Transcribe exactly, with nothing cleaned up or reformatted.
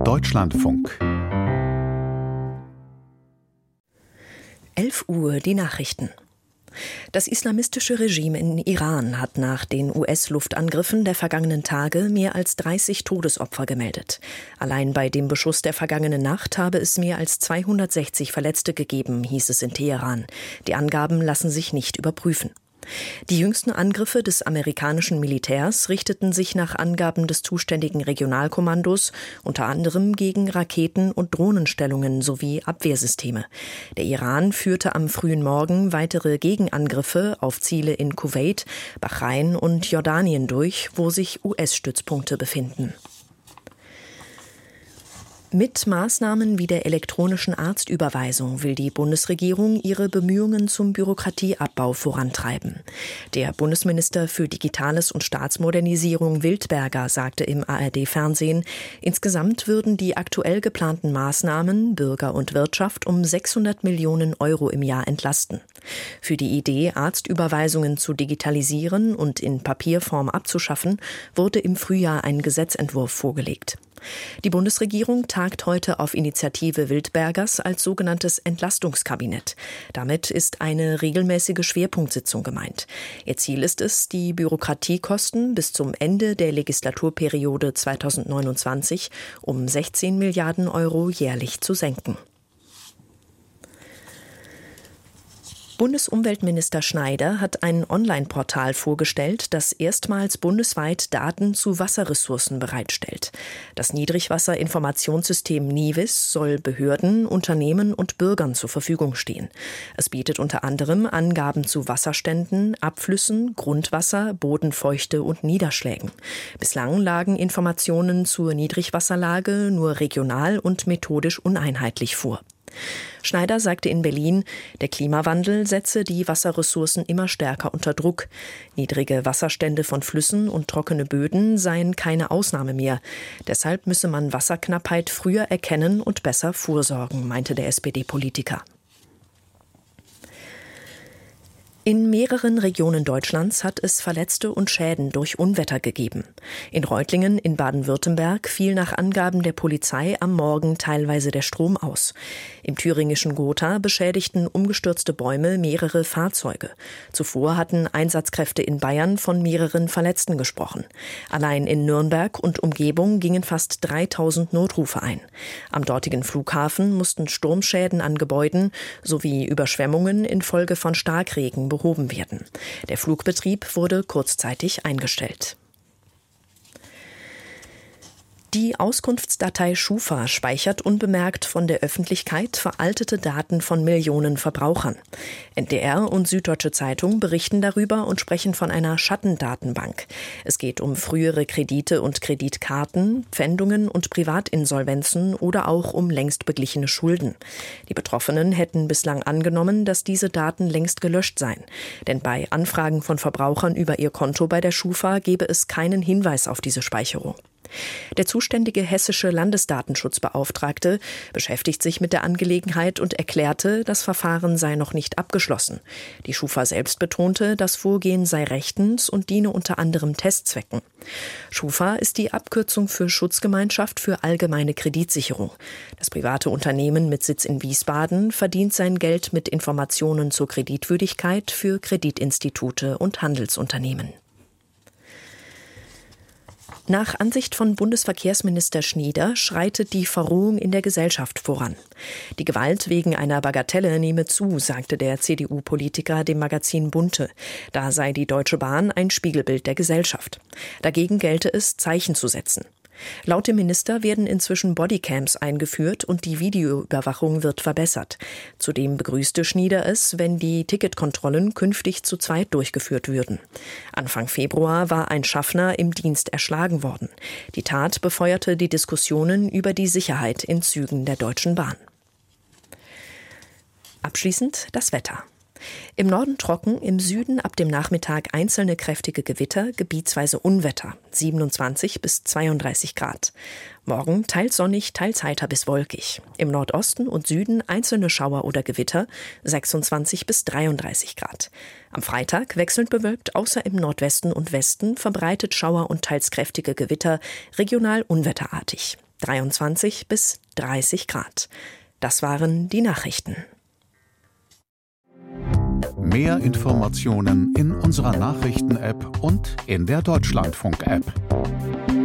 Deutschlandfunk. elf Uhr die Nachrichten. Das islamistische Regime in Iran hat nach den U S-Luftangriffen der vergangenen Tage mehr als dreißig Todesopfer gemeldet. Allein bei dem Beschuss der vergangenen Nacht habe es mehr als zweihundertsechzig Verletzte gegeben, hieß es in Teheran. Die Angaben lassen sich nicht überprüfen. Die jüngsten Angriffe des amerikanischen Militärs richteten sich nach Angaben des zuständigen Regionalkommandos unter anderem gegen Raketen- und Drohnenstellungen sowie Abwehrsysteme. Der Iran führte am frühen Morgen weitere Gegenangriffe auf Ziele in Kuwait, Bahrain und Jordanien durch, wo sich U S-Stützpunkte befinden. Mit Maßnahmen wie der elektronischen Arztüberweisung will die Bundesregierung ihre Bemühungen zum Bürokratieabbau vorantreiben. Der Bundesminister für Digitales und Staatsmodernisierung Wildberger sagte im A R D-Fernsehen, insgesamt würden die aktuell geplanten Maßnahmen Bürger und Wirtschaft um sechshundert Millionen Euro im Jahr entlasten. Für die Idee, Arztüberweisungen zu digitalisieren und in Papierform abzuschaffen, wurde im Frühjahr ein Gesetzentwurf vorgelegt. Die Bundesregierung tagt heute auf Initiative Wildbergers als sogenanntes Entlastungskabinett. Damit ist eine regelmäßige Schwerpunktsitzung gemeint. Ihr Ziel ist es, die Bürokratiekosten bis zum Ende der Legislaturperiode zweitausendneunundzwanzig um sechzehn Milliarden Euro jährlich zu senken. Bundesumweltminister Schneider hat ein Online-Portal vorgestellt, das erstmals bundesweit Daten zu Wasserressourcen bereitstellt. Das Niedrigwasserinformationssystem NIWIS soll Behörden, Unternehmen und Bürgern zur Verfügung stehen. Es bietet unter anderem Angaben zu Wasserständen, Abflüssen, Grundwasser, Bodenfeuchte und Niederschlägen. Bislang lagen Informationen zur Niedrigwasserlage nur regional und methodisch uneinheitlich vor. Schneider sagte in Berlin, der Klimawandel setze die Wasserressourcen immer stärker unter Druck. Niedrige Wasserstände von Flüssen und trockene Böden seien keine Ausnahme mehr. Deshalb müsse man Wasserknappheit früher erkennen und besser vorsorgen, meinte der S P D-Politiker. In mehreren Regionen Deutschlands hat es Verletzte und Schäden durch Unwetter gegeben. In Reutlingen in Baden-Württemberg fiel nach Angaben der Polizei am Morgen teilweise der Strom aus. Im thüringischen Gotha beschädigten umgestürzte Bäume mehrere Fahrzeuge. Zuvor hatten Einsatzkräfte in Bayern von mehreren Verletzten gesprochen. Allein in Nürnberg und Umgebung gingen fast dreitausend Notrufe ein. Am dortigen Flughafen mussten Sturmschäden an Gebäuden sowie Überschwemmungen infolge von Starkregen behoben werden. Der Flugbetrieb wurde kurzzeitig eingestellt. Die Auskunftsdatei Schufa speichert unbemerkt von der Öffentlichkeit veraltete Daten von Millionen Verbrauchern. N D R und Süddeutsche Zeitung berichten darüber und sprechen von einer Schattendatenbank. Es geht um frühere Kredite und Kreditkarten, Pfändungen und Privatinsolvenzen oder auch um längst beglichene Schulden. Die Betroffenen hätten bislang angenommen, dass diese Daten längst gelöscht seien. Denn bei Anfragen von Verbrauchern über ihr Konto bei der Schufa gebe es keinen Hinweis auf diese Speicherung. Der zuständige hessische Landesdatenschutzbeauftragte beschäftigt sich mit der Angelegenheit und erklärte, das Verfahren sei noch nicht abgeschlossen. Die Schufa selbst betonte, das Vorgehen sei rechtens und diene unter anderem Testzwecken. Schufa ist die Abkürzung für Schutzgemeinschaft für allgemeine Kreditsicherung. Das private Unternehmen mit Sitz in Wiesbaden verdient sein Geld mit Informationen zur Kreditwürdigkeit für Kreditinstitute und Handelsunternehmen. Nach Ansicht von Bundesverkehrsminister Schnieder schreitet die Verrohung in der Gesellschaft voran. Die Gewalt wegen einer Bagatelle nehme zu, sagte der C D U-Politiker dem Magazin Bunte. Da sei die Deutsche Bahn ein Spiegelbild der Gesellschaft. Dagegen gelte es, Zeichen zu setzen. Laut dem Minister werden inzwischen Bodycams eingeführt und die Videoüberwachung wird verbessert. Zudem begrüßte Schnieder es, wenn die Ticketkontrollen künftig zu zweit durchgeführt würden. Anfang Februar war ein Schaffner im Dienst erschlagen worden. Die Tat befeuerte die Diskussionen über die Sicherheit in Zügen der Deutschen Bahn. Abschließend das Wetter. Im Norden trocken, im Süden ab dem Nachmittag einzelne kräftige Gewitter, gebietsweise Unwetter, siebenundzwanzig bis zweiunddreißig Grad. Morgen teils sonnig, teils heiter bis wolkig. Im Nordosten und Süden einzelne Schauer oder Gewitter, sechsundzwanzig bis dreiunddreißig Grad. Am Freitag wechselnd bewölkt, außer im Nordwesten und Westen verbreitet Schauer und teils kräftige Gewitter, regional unwetterartig. dreiundzwanzig bis dreißig Grad. Das waren die Nachrichten. Mehr Informationen in unserer Nachrichten-App und in der Deutschlandfunk-App.